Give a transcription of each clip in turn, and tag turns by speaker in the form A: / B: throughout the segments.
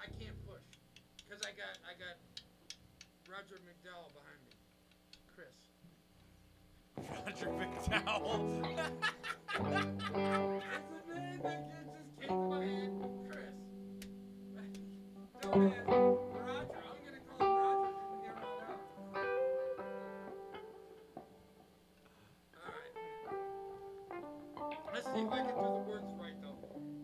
A: I can't push because I got Roger McDowell behind me. Chris.
B: Roger McDowell.
A: It's the name that just came to my head. Chris. Don't ask. Roger. I'm gonna call him Roger from here on out. All right. Let's see if I can do the words right though.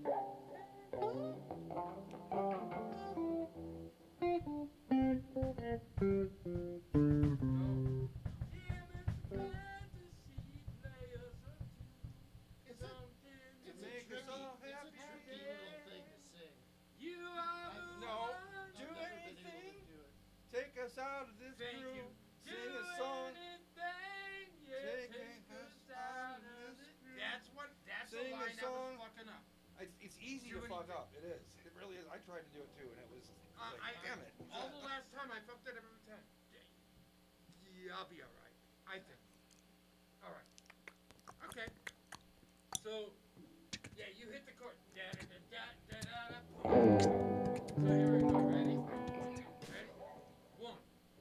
B: Take us out of this groove. Sing a song. Taking us out of this groove.
A: That's
B: Sing
A: a line
B: a song.
A: I was fucking up.
B: It's easy to fuck up. It is. It really is. I tried to do it too, and it was damn it.
A: All the last time I fucked it up every time. Yeah, I'll be all right. I think. All right. Okay. So, yeah, you hit the chord. Da da da da da da. So here we go. Ready? Ready? 1,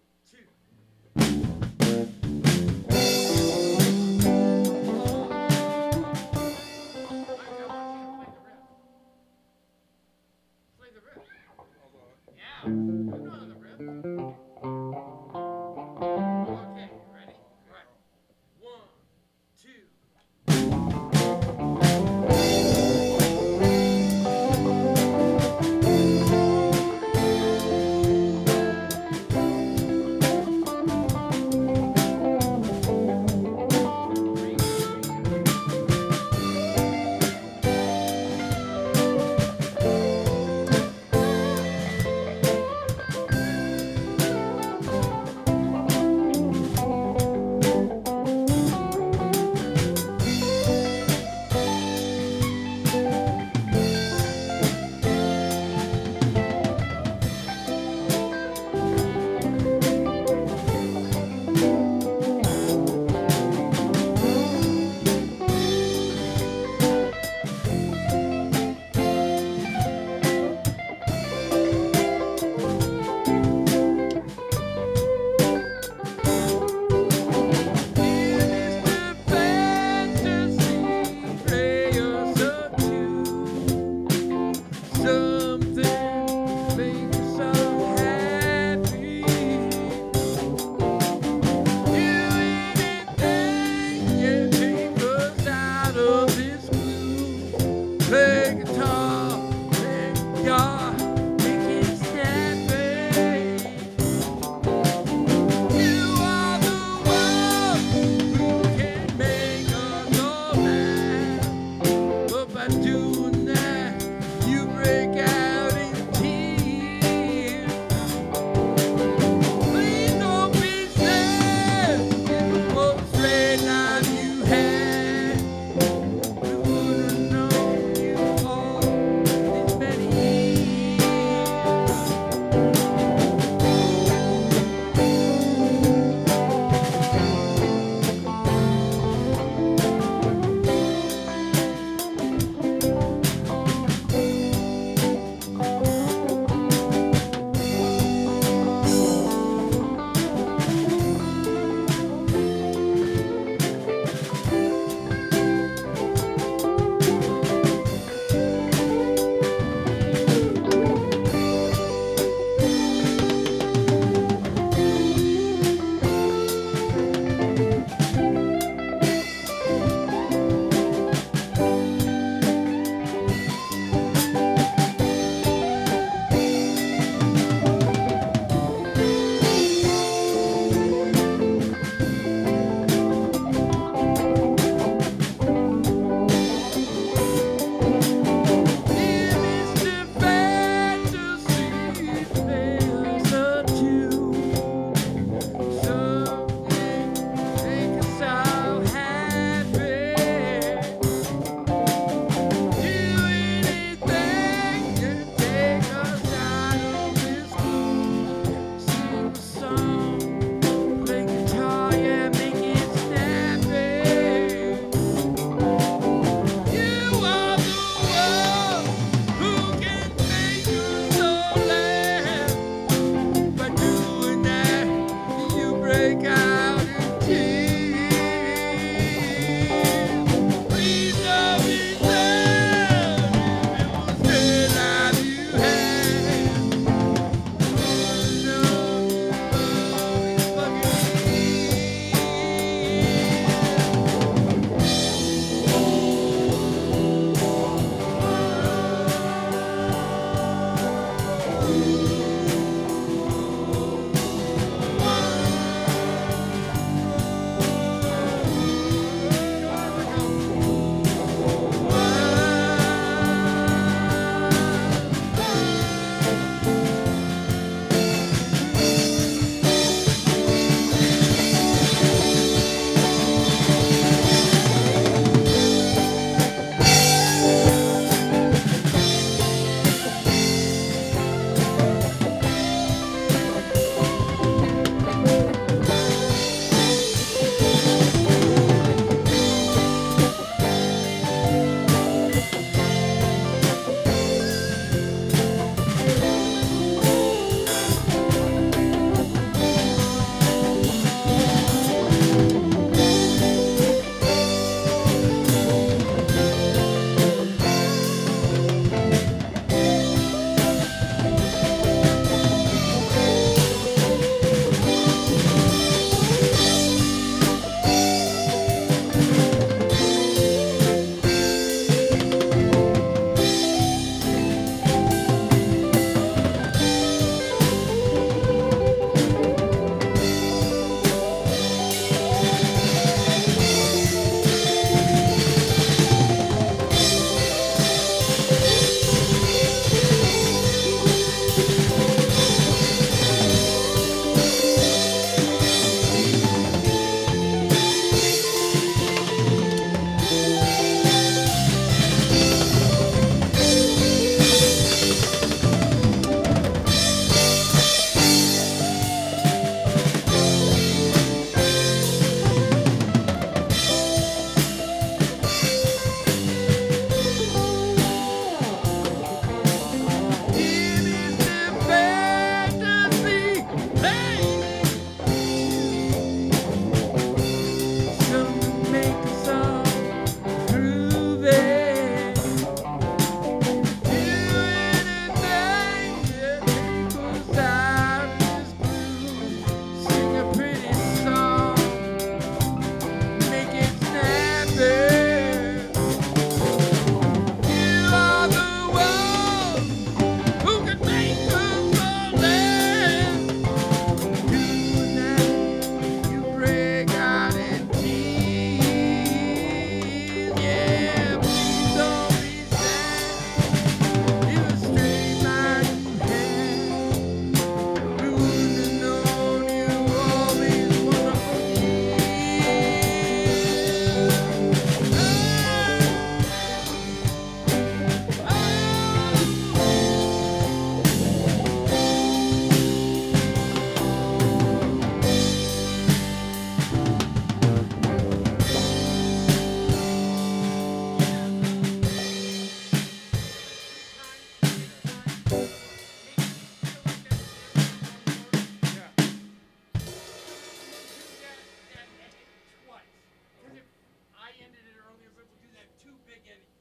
A: 2. Play the riff. Yeah, you know the riff. Okay, ready? Right. 1, 2. Play guitar.